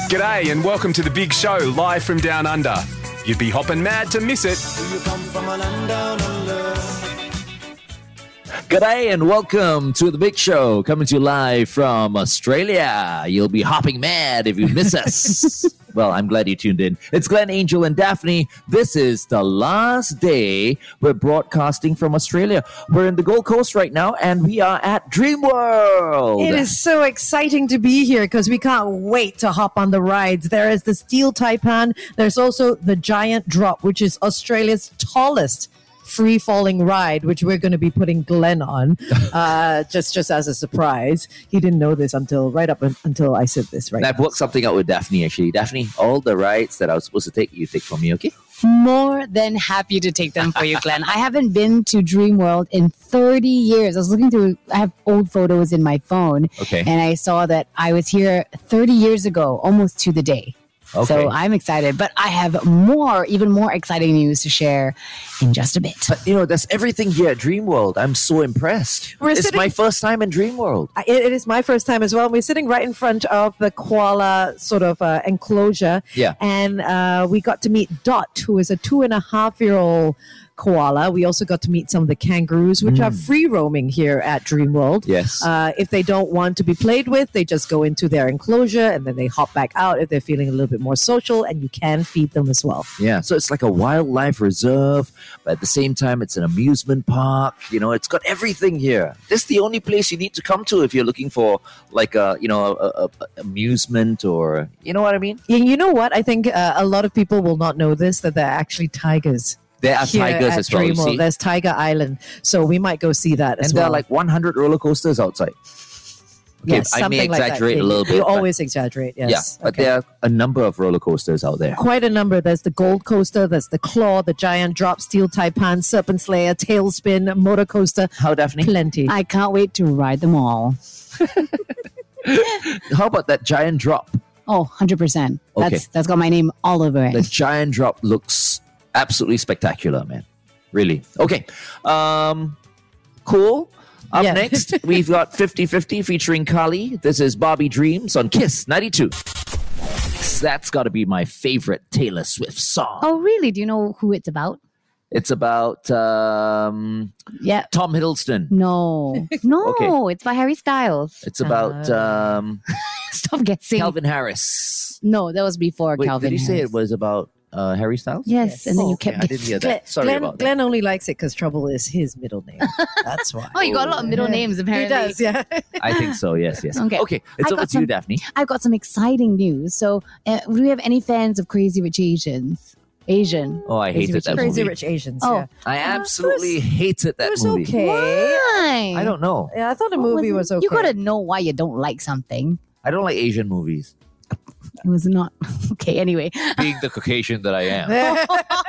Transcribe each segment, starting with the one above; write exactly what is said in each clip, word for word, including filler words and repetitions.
G'day and welcome to The Big Show, live from Down Under. You'd be hopping mad to miss it. G'day and welcome to The Big Show, coming to you live from Australia. You'll be hopping mad if you miss us. Well, I'm glad you tuned in. It's Glenn, Angel, and Daphne. This is the last day we're broadcasting from Australia. We're in the Gold Coast right now, and we are at Dreamworld. It is so exciting to be here because we can't wait to hop on the rides. There is the Steel Taipan. There's also the Giant Drop, which is Australia's tallest free-falling ride, which we're going to be putting Glenn on, uh, just just as a surprise. He didn't know this until right up un- until I said this right And I've now. worked something out with Daphne, actually. Daphne, all the rides that I was supposed to take, you take from me, okay? More than happy to take them for you, Glenn. I haven't been to Dreamworld in thirty years. I was looking through, I have old photos in my phone. Okay. And I saw that I was here thirty years ago, almost to the day. Okay. So I'm excited. But I have more, even more exciting news to share in just a bit. But, you know, there's everything here at Dreamworld. I'm so impressed. We're it's sitting- my first time in Dreamworld. I- It, it is my first time as well. We're sitting right in front of the koala sort of uh, enclosure. Yeah. And uh, we got to meet Dot, who is a two and a half year old koala. We also got to meet some of the kangaroos, which are free roaming here at Dreamworld. Yes. Uh, if they don't want to be played with, they just go into their enclosure and then they hop back out if they're feeling a little bit more social, and you can feed them as well. Yeah, so it's like a wildlife reserve, but at the same time, it's an amusement park. You know, it's got everything here. This is the only place you need to come to if you're looking for like a, you know, a, a, a amusement or, you know what I mean? Yeah, you know what? I think uh, a lot of people will not know this, that they're actually tigers. There are Here tigers at as well, you Dreamworld. see. There's Tiger Island, so we might go see that as And there well. are like one hundred roller coasters outside. Okay, yes, I may something like that. exaggerate Yeah, a little you- bit. You but- always exaggerate, yes. Yeah, but Okay. there are a number of roller coasters out there. Quite a number. There's the Gold Coaster, there's the Claw, the Giant Drop, Steel Taipan, Serpent Slayer, Tailspin, Motor Coaster. How, Daphne? Plenty. I can't wait to ride them all. How about that giant drop? Oh, one hundred percent. That's, Okay. that's got my name all over it. The giant drop looks absolutely spectacular, man. Really. Okay. Um, cool. Up Yeah. next, we've got fifty fifty featuring Kali. This is Barbie Dreams on Kiss ninety-two. That's got to be my favorite Taylor Swift song. Oh, really? Do you know who it's about? It's about um, Yeah. Tom Hiddleston. No. No, Okay. it's by Harry Styles. It's about um, Stop guessing. Calvin Harris. No, that was before Wait, Calvin did you say Harris. it was about uh, Harry Styles? Yes, and then Oh, you okay, kept I didn't hear guessing. that. Sorry Glenn, about that. Glenn only likes it because Trouble is his middle name. That's why. Oh, you got a lot of middle names, apparently. He does, yeah. I think so. Yes, yes. Okay. Okay. It's I over got to you, some- Daphne. I've got some exciting news. So, uh, do we have any fans of Crazy Rich Asians? Asian. Oh, I Crazy hated Rich that Crazy movie. Rich Asians. Oh. yeah. I absolutely hated that It was movie. okay. Why? I don't know. Yeah, I thought the What movie it? was okay. You gotta know why you don't like something. I don't like Asian movies. It was not okay. Anyway, Being the Caucasian that I am.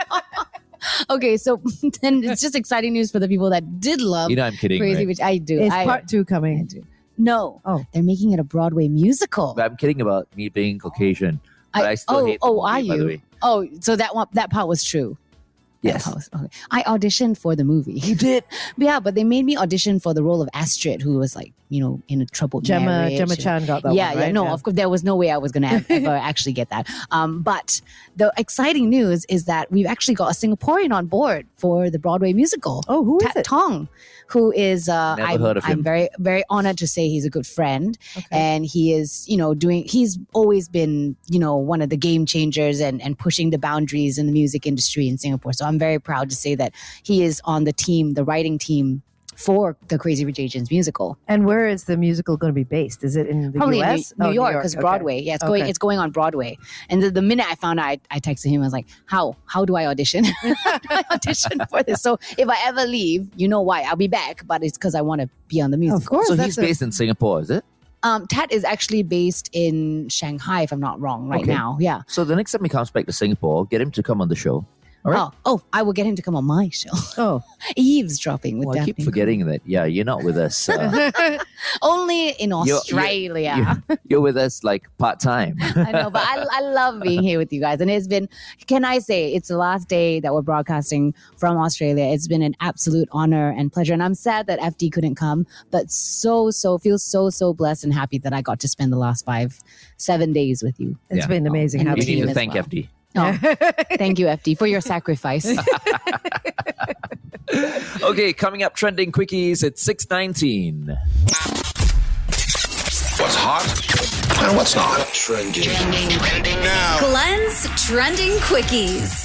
okay. So then it's just exciting news for the people that did love You know I'm kidding, Crazy right? Rich. I do. It's I, part two I coming. do. No. Oh. They're making it a Broadway musical. But I'm kidding about me being Caucasian. But I, still oh, hate the oh, movie, are by the you? way. Oh, so that one, that part was true. That Yes. part was- okay. I auditioned for the movie. You did? Yeah, but they made me audition for the role of Astrid, who was like, you know, in a troubled Gemma, marriage. Gemma and- Chan got that yeah, one, yeah, right? no, of course, there was no way I was going to ever actually get that. Um, but the exciting news is that we've actually got a Singaporean on board for the Broadway musical. Oh, who is Tat it? Tong, who is uh, Never I'm, heard of him. I'm very very honored to say he's a good friend, Okay. and he is you know doing. He's always been you know one of the game changers and and pushing the boundaries in the music industry in Singapore. So I'm very proud to say that he is on the team, the writing team for the Crazy Rich Asians musical. And where is the musical going to be based? Is it in the Probably U in S? New, Oh, New York because okay. Broadway. Yeah, it's going. Okay. It's going on Broadway. And the, the minute I found out, I, I texted him. I was like, "How? How do I audition? How do I audition for this?" So if I ever leave, you know why? I'll be back, but it's because I want to be on the musical. Of course. So that's he's a- based in Singapore, is it? Um, Tat is actually based in Shanghai, if I'm not wrong, right Okay. now. Yeah. So the next time he comes back to Singapore, get him to come on the show. All right. Oh, oh, I will get him to come on my show. Oh, Eavesdropping with Well, I Daphne. keep forgetting that. Yeah, you're not with us. Uh, Only in you're- Australia. you're, you're with us like part time. I know, but I, I love being here with you guys. And it's been, can I say, it's the last day that we're broadcasting from Australia. It's been an absolute honor and pleasure. And I'm sad that F D couldn't come, but so, so, feel so, so blessed and happy that I got to spend the last five, seven days with you. it's Yeah. been amazing And You having team need you. to as thank well. F D. Oh, thank you, F D, for your sacrifice. Okay, coming up, trending quickies at six nineteen. What's hot and what's not. Trending. Trending now. Glenn's Trending Quickies.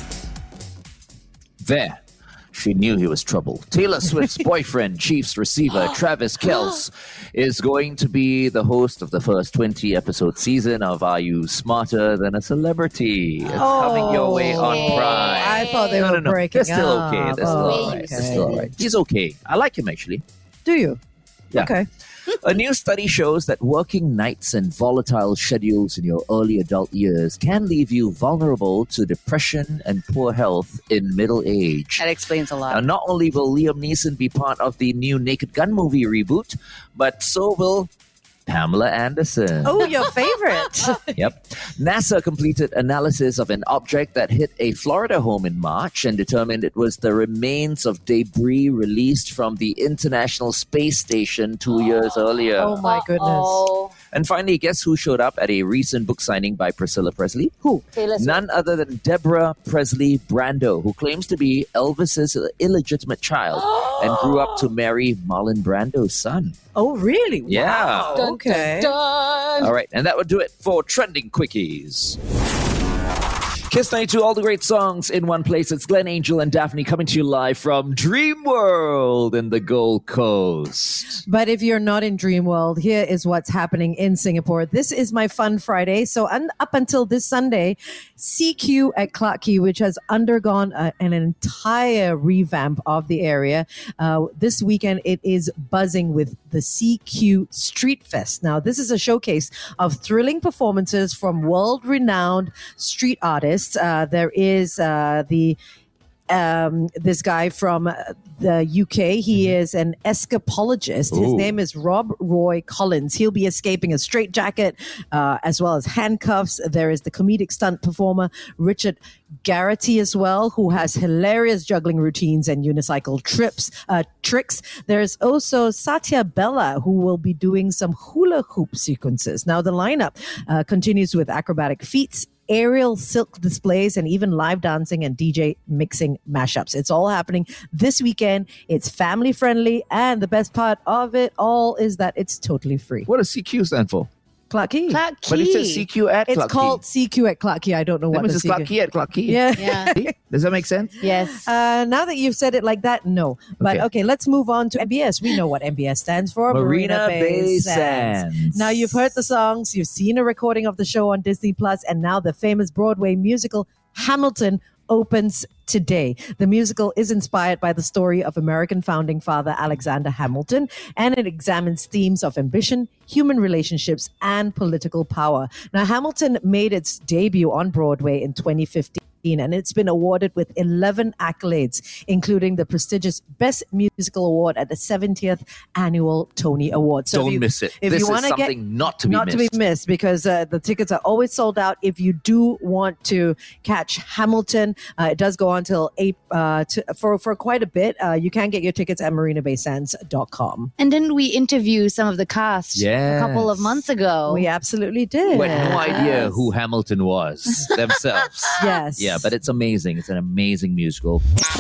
There. She knew he was trouble. Taylor Swift's boyfriend, Chiefs receiver Travis Kelce, is going to be the host of the first twenty episode season of Are You Smarter Than a Celebrity? It's coming your way on Oh, Prime. I thought they no, were no, no. breaking They're still up. okay. They're still Oh, all right. They're okay. still all right. He's okay. I like him, actually. Do you? Yeah. Okay. A new study shows that working nights and volatile schedules in your early adult years can leave you vulnerable to depression and poor health in middle age. That explains a Now, lot. not only will Liam Neeson be part of the new Naked Gun movie reboot, but so will Pamela Anderson. Oh, your favorite. Yep. NASA completed analysis of an object that hit a Florida home in March and determined it was the remains of debris released from the International Space Station two years earlier. Oh my goodness. Oh, And finally, guess who showed up at a recent book signing by Priscilla Presley? Who? Taylor Swift. None other than Deborah Presley Brando, who claims to be Elvis's illegitimate child and grew up to marry Marlon Brando's son. Oh, really? Yeah. Wow. Dun, Okay. dun, dun. All right, and that would do it for Trending Quickies. Kiss ninety-two, all the great songs in one place. It's Glenn Angel and Daphne coming to you live from Dream World in the Gold Coast. But if you're not in Dream World, here is what's happening in Singapore. This is my Fun Friday. So un- up until this Sunday, C Q at Clarke Quay, which has undergone a, an entire revamp of the area, uh, this weekend it is buzzing with the C Q Street Fest. Now, this is a showcase of thrilling performances from world-renowned street artists. Uh, there is uh, the um, this guy from uh, the U K. He is an escapologist. His Ooh. name is Rob Roy Collins. He'll be escaping a straitjacket uh, as well as handcuffs. There is the comedic stunt performer Richard Garrity as well, who has hilarious juggling routines and unicycle trips uh, tricks. There's also Satya Bella, who will be doing some hula hoop sequences. Now the lineup uh, continues with acrobatic feats, aerial silk displays, and even live dancing and D J mixing mashups. It's all happening this weekend. It's family friendly, and the best part of it all is that it's totally free. What does C Q stand for? Clarke Quay. Clarke But it says Quay. C Q at It's Clarke Quay. called C Q at Clarke Quay. I don't know That what means the it's C Clarke Q. Quay at Clarke Quay. Yeah. Yeah. See? Does that make sense? Yes. Uh, now that you've said it like that, no. But Okay. okay, let's move on to M B S. We know what M B S stands for. Marina Bay Sands. Now you've heard the songs, you've seen a recording of the show on Disney Plus, and now the famous Broadway musical Hamilton opens today. The musical is inspired by the story of American founding father Alexander Hamilton, and it examines themes of ambition, human relationships, and political power. Now, Hamilton made its debut on Broadway in twenty fifteen. And it's been awarded with eleven accolades, including the prestigious Best Musical Award at the seventieth Annual Tony Awards. So if Don't you- miss it. If This you is want to get something not to be not missed. to be missed, because uh, the tickets are always sold out. If you do want to catch Hamilton, uh, it does go on till eight uh, to, for for quite a bit. Uh, you can get your tickets at marina bay sands dot com. And didn't we interview some of the cast a couple of Yes. months ago? We absolutely did. We had no idea who Hamilton was themselves. Yes. Yeah, but it's amazing. It's an amazing musical.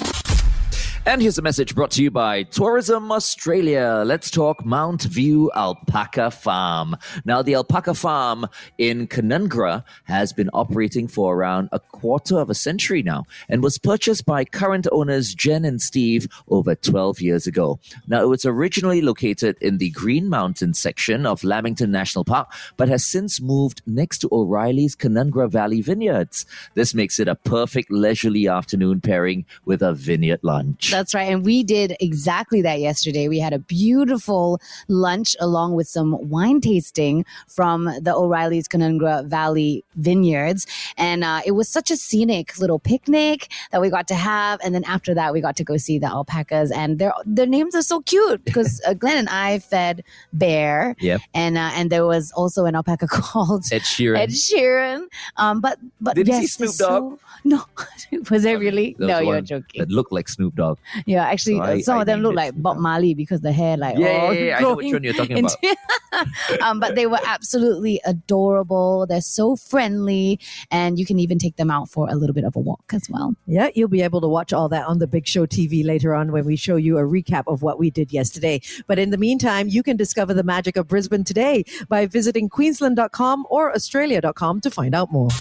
And here's a message brought to you by Tourism Australia. Let's talk Mount View Alpaca Farm. Now, the alpaca farm in Canungra has been operating for around a quarter of a century now and was purchased by current owners Jen and Steve over twelve years ago. Now, it was originally located in the Green Mountains section of Lamington National Park, but has since moved next to O'Reilly's Canungra Valley Vineyards. This makes it a perfect leisurely afternoon pairing with a vineyard lunch. That's right. And we did exactly that yesterday. We had a beautiful lunch along with some wine tasting from the O'Reilly's Canungra Valley Vineyards. And uh, it was such a scenic little picnic that we got to have. And then after that, we got to go see the alpacas. And their their names are so cute because uh, Glenn and I fed Bear. Yep. And uh, and there was also an alpaca called Ed Sheeran. Ed Sheeran. Um, but but Did you yes, see Snoop so- Dogg? No. Was it really? There was No, you're one joking. That looked like Snoop Dogg. Yeah, actually, So I- some I of them named look it like Snoop Bob Dogg. Marley because the hair like Yeah, all yeah, yeah, I know which growing one you're talking about. into- um, but they were absolutely adorable. They're so friendly, and you can even take them out for a little bit of a walk as well. Yeah, you'll be able to watch all that on the Big Show T V later on when we show you a recap of what we did yesterday. But in the meantime, you can discover the magic of Brisbane today by visiting queensland dot com or australia dot com to find out more.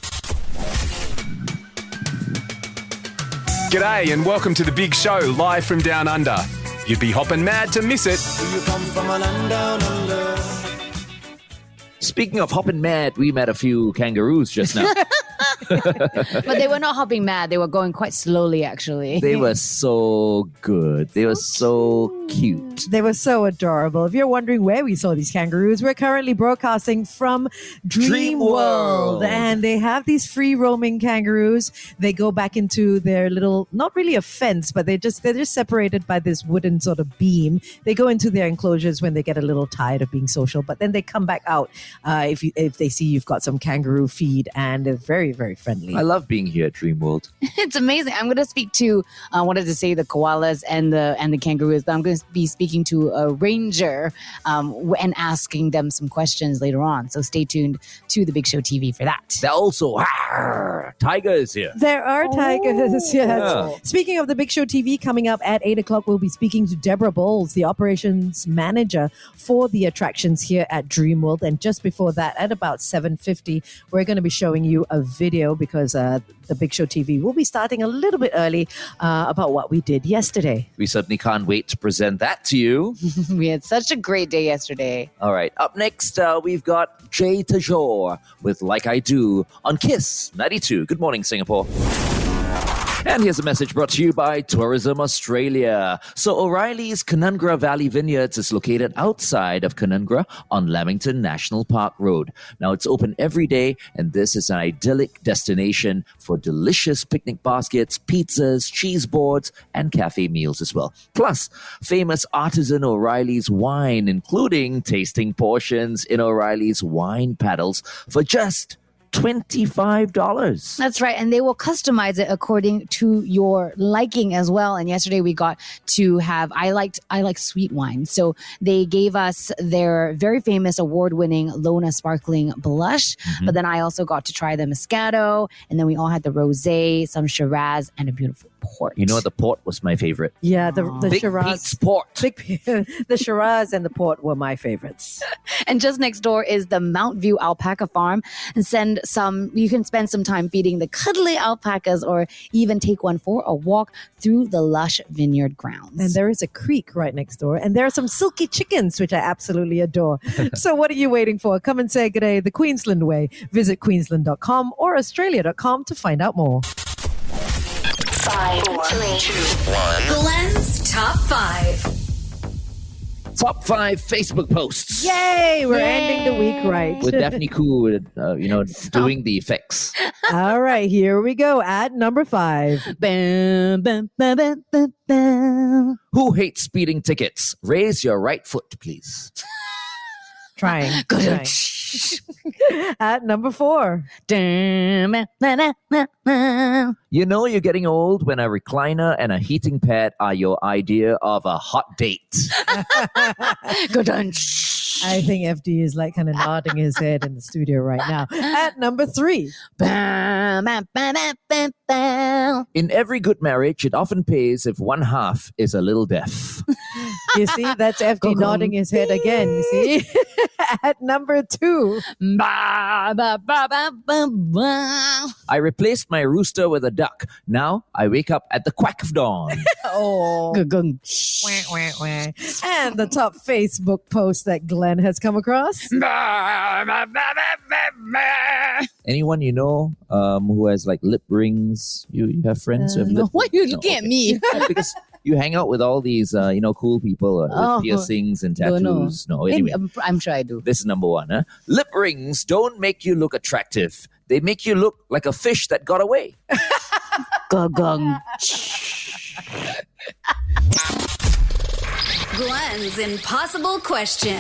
G'day and welcome to The Big Show, live from Down Under. You'd be hopping mad to miss it. Speaking of hopping mad, we met a few kangaroos just now. But they were not hopping mad. They were going quite slowly, actually. They were so good. They were so cute. They were so adorable. If you're wondering where we saw these kangaroos, we're currently broadcasting from Dream, Dream World. World. And they have these free roaming kangaroos. They go back into their little, not really a fence, but they just, they're just separated by this wooden sort of beam. They go into their enclosures when they get a little tired of being social, but then they come back out uh, if you, if they see you've got some kangaroo feed, and they're very, very friendly. I love being here at Dream World. It's amazing. I'm going to speak to, I wanted to say the koalas and the and the kangaroos, but I'm going to be speaking to a ranger um, w- and asking them some questions later on. So stay tuned to the Big Show T V for that. They're also ah, tigers here. There are tigers, yes. Yeah. Speaking of the Big Show T V, coming up at eight o'clock, we'll be speaking to Deborah Bowles, the operations manager for the attractions here at Dreamworld. And just before that, at about seven fifty, we're going to be showing you a video because uh, the Big Show T V will be starting a little bit early uh, about what we did yesterday. We certainly can't wait to present that to you. We had such a great day yesterday. All right. Up next, uh, we've got Jay Tajor with Like I Do on Kiss ninety-two. Good morning, Singapore. And here's a message brought to you by Tourism Australia. So O'Reilly's Canungra Valley Vineyards is located outside of Canungra on Lamington National Park Road. Now it's open every day, and this is an idyllic destination for delicious picnic baskets, pizzas, cheese boards, and cafe meals as well. Plus, famous artisan O'Reilly's wine, including tasting portions in O'Reilly's wine paddles for just twenty-five dollars. That's right. And they will customize it according to your liking as well. And yesterday we got to have, I liked, I like sweet wine. So they gave us their very famous award-winning Lona Sparkling Blush. Mm-hmm. But then I also got to try the Moscato. And then we all had the Rosé, some Shiraz, and a beautiful port. You know, the port was my favorite. Yeah, the, the Big Shiraz. Pete's Port. Big, the Shiraz and the Port were my favorites. And just next door is the Mount View Alpaca Farm. And send some, you can spend some time feeding the cuddly alpacas or even take one for a walk through the lush vineyard grounds. And there is a creek right next door. And there are some silky chickens, which I absolutely adore. So what are you waiting for? Come and say good day the Queensland way. Visit queensland dot com or australia dot com to find out more. Five, four, three, two, one. Glenn's Top five. Top five Facebook posts. Yay! We're Yay. ending the week right. With Daphne Koo, uh, you know, doing the effects. All right, here we go. At number five. Bam, bam, bam, bam, bam, bam. Who hates speeding tickets? Raise your right foot, please. Trying. Good. trying. At number four. You know you're getting old when a recliner and a heating pad are your idea of a hot date. Good. I think F D is like kind of nodding his head in the studio right now. At number three. Bam, bam, bam, bam, bam, bam. In every good marriage, it often pays if one half is a little deaf. You see, that's F D Go, go. nodding his head again. You see? At number two. Ba, ba, ba, ba, ba, ba. I replaced my rooster with a duck. Now I wake up at the quack of dawn. Oh. Good, good. And the top Facebook post that Glenn has come across. Anyone you know um, who has like lip rings? You, you have friends who have Uh, lip Why are you No, looking at okay. me? No, because You hang out with all these, uh, you know, cool people uh, with Oh, piercings and don't know. tattoos. No, Maybe- anyway. I'm, I'm sure I do. This is number one. Huh? Lip rings don't make you look attractive. They make you look like a fish that got away. Gagang. Glenn's impossible question.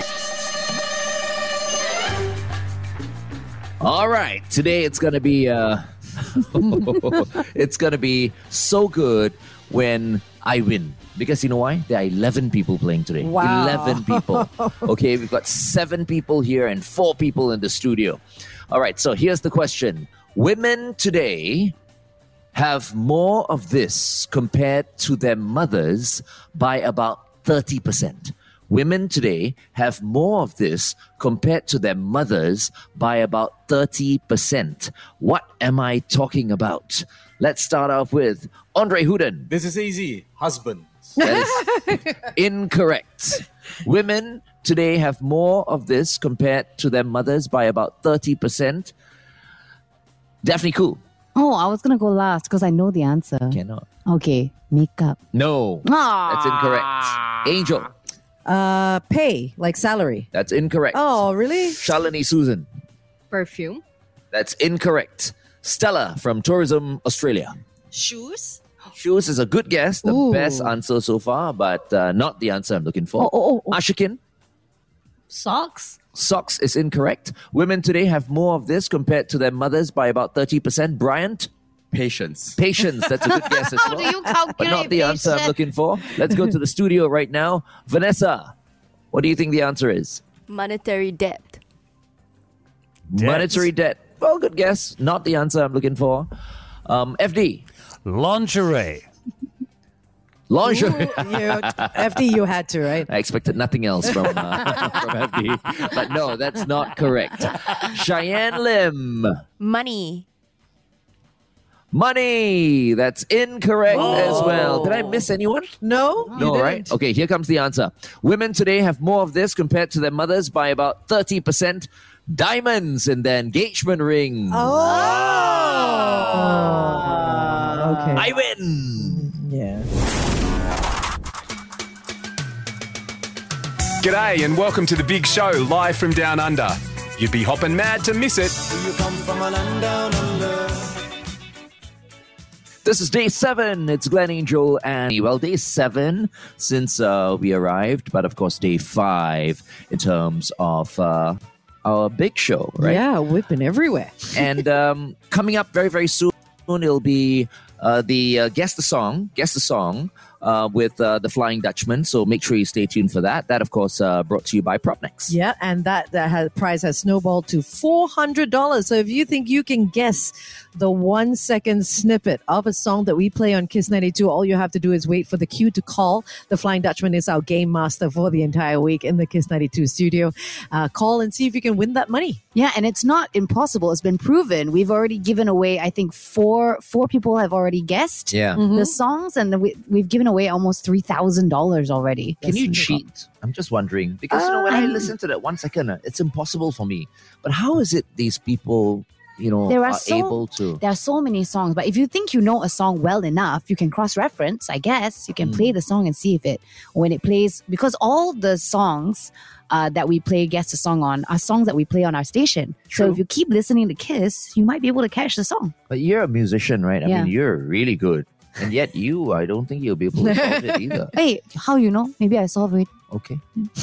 All right, today it's gonna be uh, it's gonna be so good when I win, because you know why? There are eleven people playing today. Wow. eleven people. Okay, we've got seven people here and four people in the studio. All right, so here's the question: women today have more of this compared to their mothers by about thirty percent. Women today have more of this compared to their mothers by about thirty percent. What am I talking about? Let's start off with Andre Huden. This is easy. Husband. That is incorrect. Women today have more of this compared to their mothers by about thirty percent. Daphne Cool. Oh, I was going to go last because I know the answer. Cannot. Okay, makeup. No. That's incorrect. Angel. Uh, pay, like salary. That's incorrect. Oh, really? Shalini Susan. Perfume. That's incorrect. Stella from Tourism Australia. Shoes. Shoes is a good guess. The Ooh. best answer so far, but uh, not the answer I'm looking for. Oh, oh, oh, oh. Ashikin. Socks. Socks is incorrect. Women today have more of this compared to their mothers by about thirty percent. Bryant. Patience. Patience. That's a good guess as well. do you calculate But not the answer I'm patience? looking for. Let's go to the studio right now. Vanessa, what do you think the answer is? Monetary debt. Debt. Monetary debt. Well, good guess. Not the answer I'm looking for. Um, F D. Lingerie. Lingerie. You, F D, you had to, right? I expected nothing else from, uh, from F D. But no, that's not correct. Cheyenne Lim. Money. Money. That's incorrect as well. Did I miss anyone? No, you No, didn't. right? Okay, here comes the answer. Women today have more of this compared to their mothers by about thirty percent. Diamonds in their engagement rings. Oh. Okay. I win. yeah. G'day and welcome to The Big Show, live from Down Under. You'd be hopping mad to miss it. This is day seven. It's Glenn Angel and, well, day seven since uh, we arrived, but of course, day five in terms of uh, our big show, right? Yeah, whipping everywhere. And um, coming up very, very soon, it'll be uh, the uh, Guess the Song, Guess the Song uh, with uh, the Flying Dutchman. So make sure you stay tuned for that. That, of course, uh, brought to you by Propnex. Yeah, and that, that has, prize has snowballed to four hundred dollars. So if you think you can guess the one second snippet of a song that we play on Kiss ninety-two, all you have to do is wait for the cue to call. The Flying Dutchman is our game master for the entire week in the Kiss ninety-two studio. Uh, call and see if you can win that money. Yeah, and it's not impossible. It's been proven. We've already given away, I think, four four people have already guessed Yeah. the songs, and we, we've given away almost three thousand dollars already. Can you Yes. cheat? I'm just wondering. Because, you know, when I Um, listen to that one second, uh, it's impossible for me. But how is it these people, you know, There are are so- able to... There are so many songs, but if you think you know a song well enough, you can cross-reference, I guess. You can Mm. play the song and see if it, when it plays, because all the songs uh, that we play, guess the song on, are songs that we play on our station. So True. if you keep listening to Kiss, you might be able to catch the song. But you're a musician, right? I Yeah. mean, you're really good. And yet you, I don't think you'll be able to solve it either. Wait, how you know? Maybe I solve it. Okay.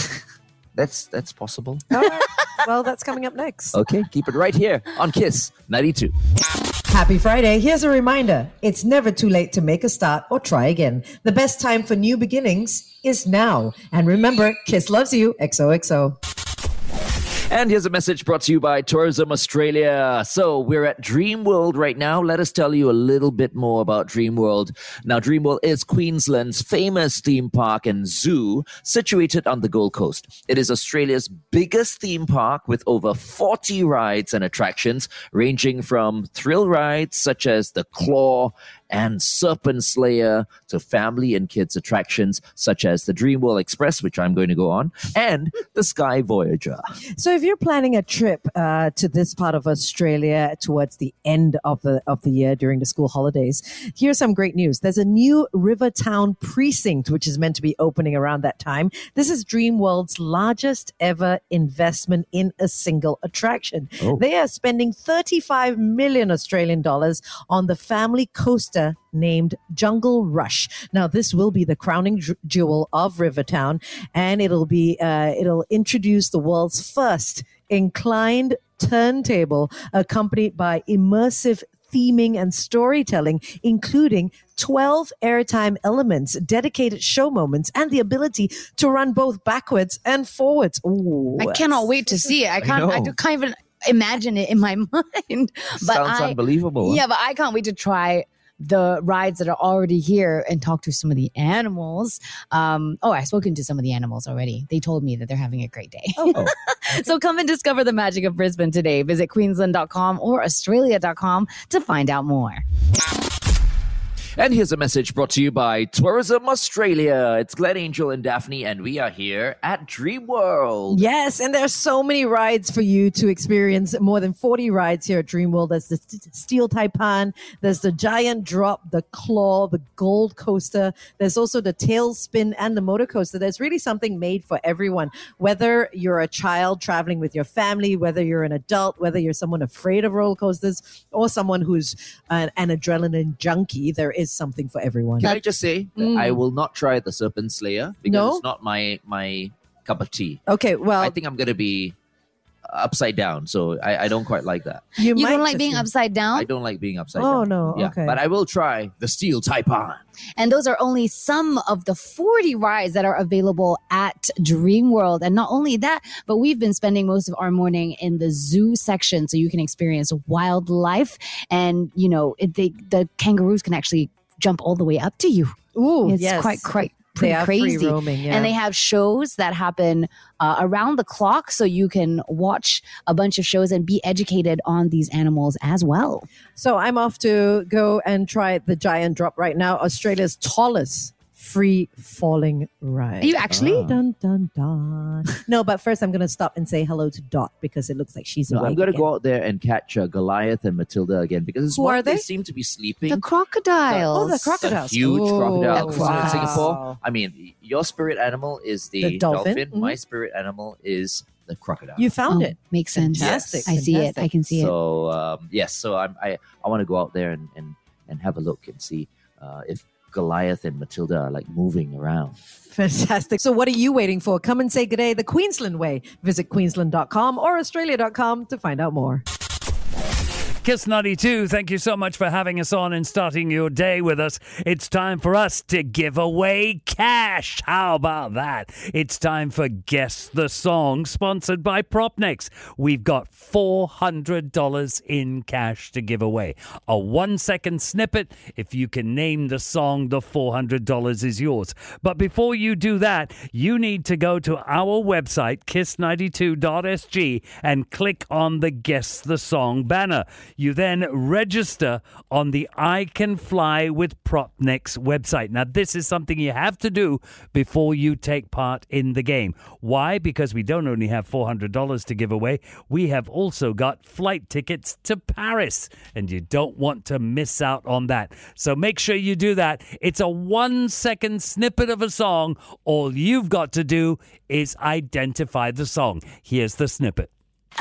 That's that's possible. All right. Well, that's coming up next. Okay, keep it right here on Kiss ninety-two. Happy Friday. Here's a reminder. It's never too late to make a start or try again. The best time for new beginnings is now. And remember, Kiss loves you. X O X O. And here's a message brought to you by Tourism Australia. So we're at Dreamworld right now. Let us tell you a little bit more about Dreamworld. Now, Dreamworld is Queensland's famous theme park and zoo situated on the Gold Coast. It is Australia's biggest theme park with over forty rides and attractions ranging from thrill rides such as the Claw and Serpent Slayer to family and kids attractions such as the Dreamworld Express, which I'm going to go on, and the Sky Voyager. So if you're planning a trip uh, to this part of Australia towards the end of the of the year during the school holidays, here's some great news. There's a new Rivertown precinct which is meant to be opening around that time. This is Dreamworld's largest ever investment in a single attraction. Oh. They are spending thirty-five million Australian dollars on the family coaster named Jungle Rush. Now, this will be the crowning ju- jewel of Rivertown, and it'll be uh, it'll introduce the world's first inclined turntable, accompanied by immersive theming and storytelling, including twelve airtime elements, dedicated show moments, and the ability to run both backwards and forwards. Ooh, I cannot wait to see it. I can't. I, know. can't even imagine it in my mind. But Sounds I, unbelievable. Yeah, but I can't wait to try the rides that are already here and talk to some of the animals. Um, oh, I've spoken to some of the animals already. They told me that they're having a great day. Oh. So come and discover the magic of Brisbane today. Visit queensland dot com or australia dot com to find out more. And here's a message brought to you by Tourism Australia. It's Glenn, Angel, and Daphne, and we are here at Dreamworld. Yes, and there's so many rides for you to experience. More than forty rides here at Dreamworld. There's the st- Steel Taipan, there's the Giant Drop, the Claw, the Gold Coaster. There's also the Tailspin and the Motor Coaster. There's really something made for everyone. Whether you're a child traveling with your family, whether you're an adult, whether you're someone afraid of roller coasters, or someone who's an, an adrenaline junkie, there is something for everyone. Can I just say that Mm. I will not try the Serpent Slayer because No? it's not my my cup of tea. Okay, well, I think I'm going to be upside down, so I, I don't quite like that. you, You might don't like just being be- upside down? I don't like being upside Oh, down. no, Yeah, okay. but I will try the Steel Taipan. And those are only some of the forty rides that are available at Dreamworld. And not only that, but we've been spending most of our morning in the zoo section so you can experience wildlife. And, you know, it, they, the kangaroos can actually jump all the way up to you. Ooh, It's yes. quite, quite They pretty are free crazy. roaming, yeah. And they have shows that happen uh, around the clock so you can watch a bunch of shows and be educated on these animals as well. So I'm off to go and try the Giant Drop right now, Australia's tallest free falling ride. Are you actually? Ah. Dun, dun, dun. No, but first I'm going to stop and say hello to Dot because it looks like she's No, awake I'm going to again. go out there and catch uh, Goliath and Matilda again because it's Who one are they? seem to be sleeping. The crocodiles. Oh, the The crocodiles. huge Oh, crocodile. wow. In Singapore, I mean, your spirit animal is the, The dolphin. Mhm. My spirit animal is the crocodile. You found Oh, it. Makes sense. Fantastic. I see it. Fantastic. I can see it. So um, yes, so I'm, I I want to go out there and, and, and have a look and see uh, if Goliath and Matilda are like moving around. Fantastic. So what are you waiting for? Come and say good day the Queensland way. Visit queensland dot com or australia dot com to find out more. Kiss ninety-two, thank you so much for having us on and starting your day with us. It's time for us to give away cash. How about that? It's time for Guess the Song, sponsored by Propnex. We've got four hundred dollars in cash to give away. A one-second snippet. If you can name the song, the four hundred dollars is yours. But before you do that, you need to go to our website, kiss ninety-two dot s g, and click on the Guess the Song banner. You then register on the I Can Fly with Propnex website. Now, this is something you have to do before you take part in the game. Why? Because we don't only have four hundred dollars to give away, we have also got flight tickets to Paris, and you don't want to miss out on that. So make sure you do that. It's a one-second snippet of a song. All you've got to do is identify the song. Here's the snippet.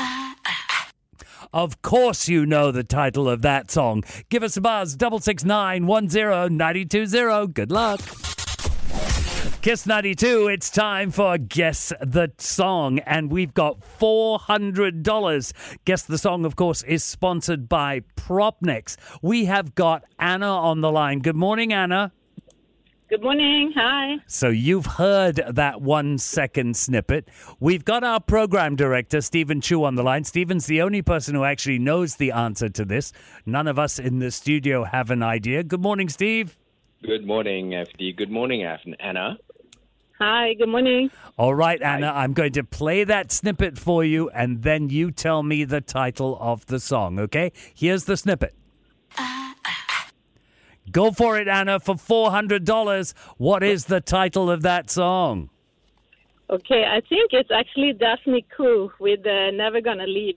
Of course you know the title of that song. Give us a buzz, double six nine one zero nine two zero. Good luck. Kiss ninety-two, it's time for Guess the Song, and we've got four hundred dollars. Guess the Song, of course, is sponsored by Propnex. We have got Anna on the line. Good morning, Anna. Good morning. Hi. So you've heard that one second snippet. We've got our program director, Stephen Chu, on the line. Stephen's the only person who actually knows the answer to this. None of us in the studio have an idea. Good morning, Steve. Good morning, F D. Good morning, Anna. Hi. Good morning. All right, Anna, I'm going to play that snippet for you, and then you tell me the title of the song, okay? Here's the snippet. Go for it, Anna, for four hundred dollars. What is the title of that song? Okay, I think it's actually Daphne Koo with uh, Never Gonna Leave.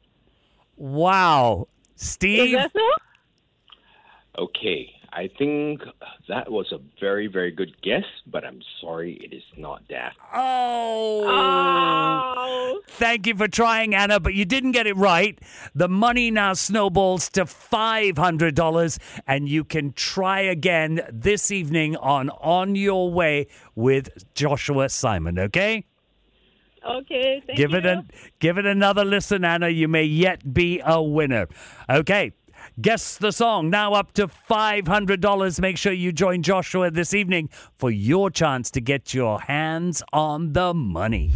Wow. Steve? Is that so? Okay, I think that was a very, very good guess, but I'm sorry, it is not that. Oh. Oh. Thank you for trying, Anna, but you didn't get it right. The money now snowballs to five hundred dollars, and you can try again this evening on On Your Way with Joshua Simon, okay? Okay, thank give you. It a, give it another listen, Anna. You may yet be a winner. Okay. Guess the song. Now up to five hundred dollars. Make sure you join Joshua this evening for your chance to get your hands on the money.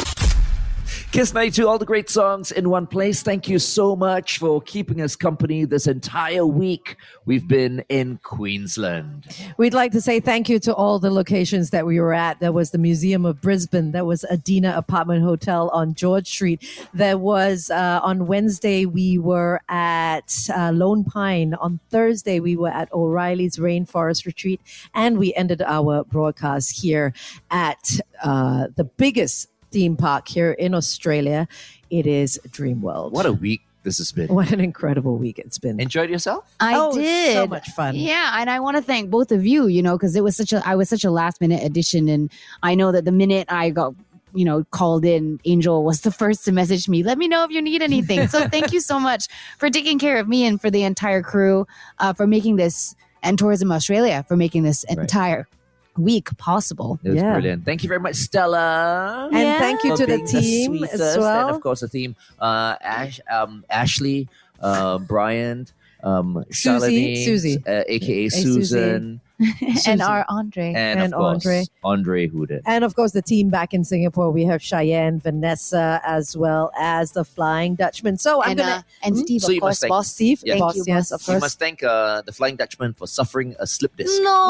Kiss ninety-two, all the great songs in one place. Thank you so much for keeping us company this entire week. We've been in Queensland. We'd like to say thank you to all the locations that we were at. There was the Museum of Brisbane. There was Adina Apartment Hotel on George Street. There was, uh, on Wednesday, we were at uh, Lone Pine. On Thursday, we were at O'Reilly's Rainforest Retreat. And we ended our broadcast here at uh, the biggest theme park here in Australia. It is Dreamworld. What a week this has been. What an incredible week it's been. Enjoyed yourself? I Oh, did. so much fun. Yeah, and I want to thank both of you, you know, because it was such a I was such a last minute addition, and I know that the minute I got you know called in, Angel was the first to message me. Let me know if you need anything. So thank you so much for taking care of me and for the entire crew, uh, for making this, and Tourism Australia for making this Right. entire week possible. It was Yeah. brilliant. Thank you very much, Stella. And thank you for to the being team sweetest. as well. And of course, the team, uh, Ash, um, Ashley, uh, Brian, um, Susie, Shalini, Susie. uh, aka Hey, Susan, And our Andre. and, And of course, Andre. Andre Hooden. And of course, the team back in Singapore, we have Cheyenne, Vanessa, as well as the Flying Dutchman. So I'm and, going uh, to. and Steve, So of you course, must thank- boss. Steve, Yeah. boss, Thank you, yes, boss. of You course. must thank uh, the Flying Dutchman for suffering a slip disc. No,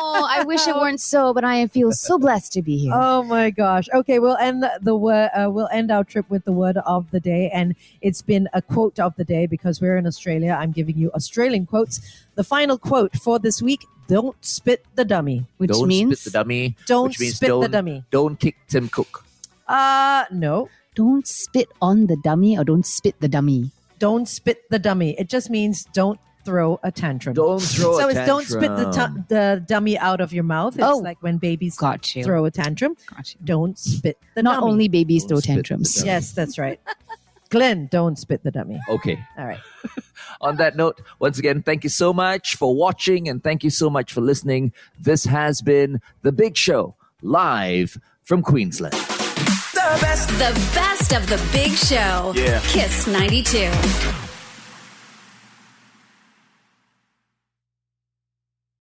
I wish it weren't so, but I feel so blessed to be here. Oh my gosh. Okay, we'll end the, the word. Uh, we'll end our trip with the word of the day, and it's been a quote of the day because we're in Australia. I'm giving you Australian quotes. The final quote for this week: "Don't spit the dummy." Which don't means spit the dummy. Don't which means spit the don't, dummy. Don't kick Tim Cook. Uh no. don't spit on the dummy or don't spit the dummy. Don't spit the dummy. It just means don't throw a tantrum. Don't throw so a it's don't spit the, tantrum. tu- the dummy out of your mouth. It's Oh. like when babies Got you. throw a tantrum. Got you. Don't spit the Not dummy. only babies Don't throw spit the tantrums. dummy. Yes, that's right. Glenn, don't spit the dummy. Okay. All right. On that note, once again, thank you so much for watching and thank you so much for listening. This has been The Big Show, live from Queensland. The best of the Big Show. Yeah. Kiss ninety-two.